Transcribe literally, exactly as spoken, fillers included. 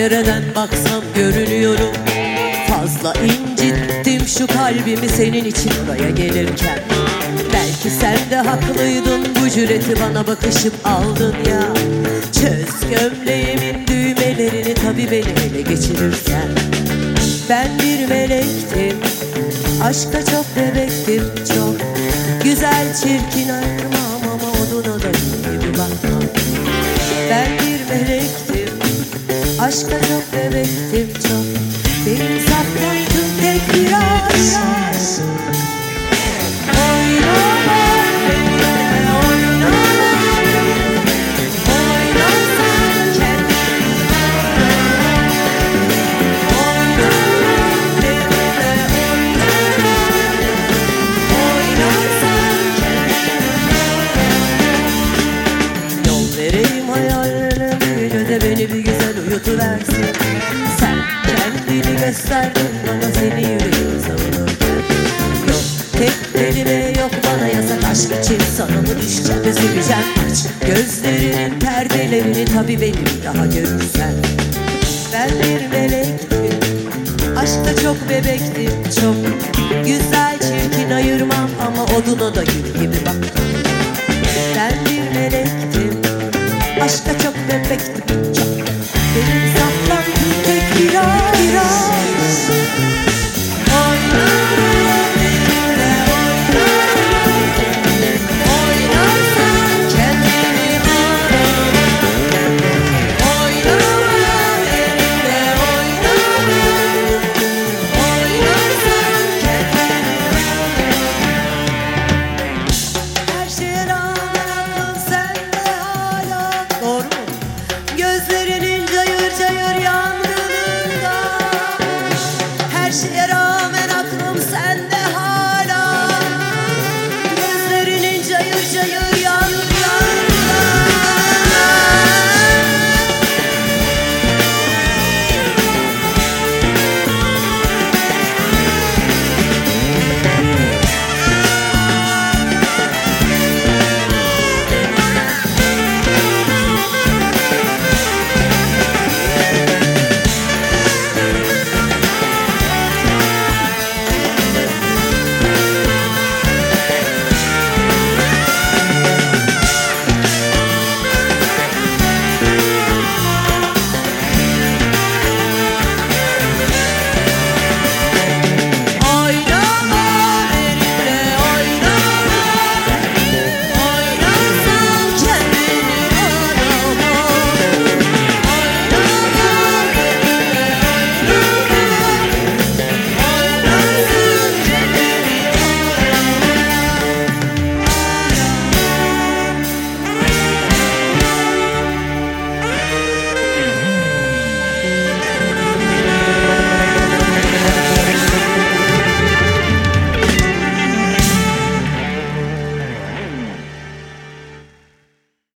nereden baksam görünüyorum. Fazla incittim şu kalbimi senin için oraya gelirken. Belki sen de haklıydın, bu cüreti bana bakışıp aldın ya. Çöz gömleğimin düğmelerini tabi beni ele geçirirken. Ben bir melektim, aşka çok bebektim çok. Güzel çirkin ayırmam ama oduna da gibi bakmam. Ben bir melektim, aşka çok bebektim çok. Benim saplantım tek bir aşk. Beni bir güzel uyutuversin. Sen kendini gösterdin bana, seni yüreğim savunurken. Yok tek kelime yok bana yasak, aşk için sana mı düşeceğim, üzüleceğim. Aç gözlerinin perdelerini tabi beni bir daha görürsen. Ben bir melektim, aşkta çok bebektim çok. Güzel çirkin ayırmam ama oduna da gül gibi bak. Ben bir melektim, aşka çok bebektim çok. Benim saplantım tek bir aşk. Gözlerinin cayır cayır yangınında. Her şeye rağmen aklım sende hala. Gözlerinin cayır cayır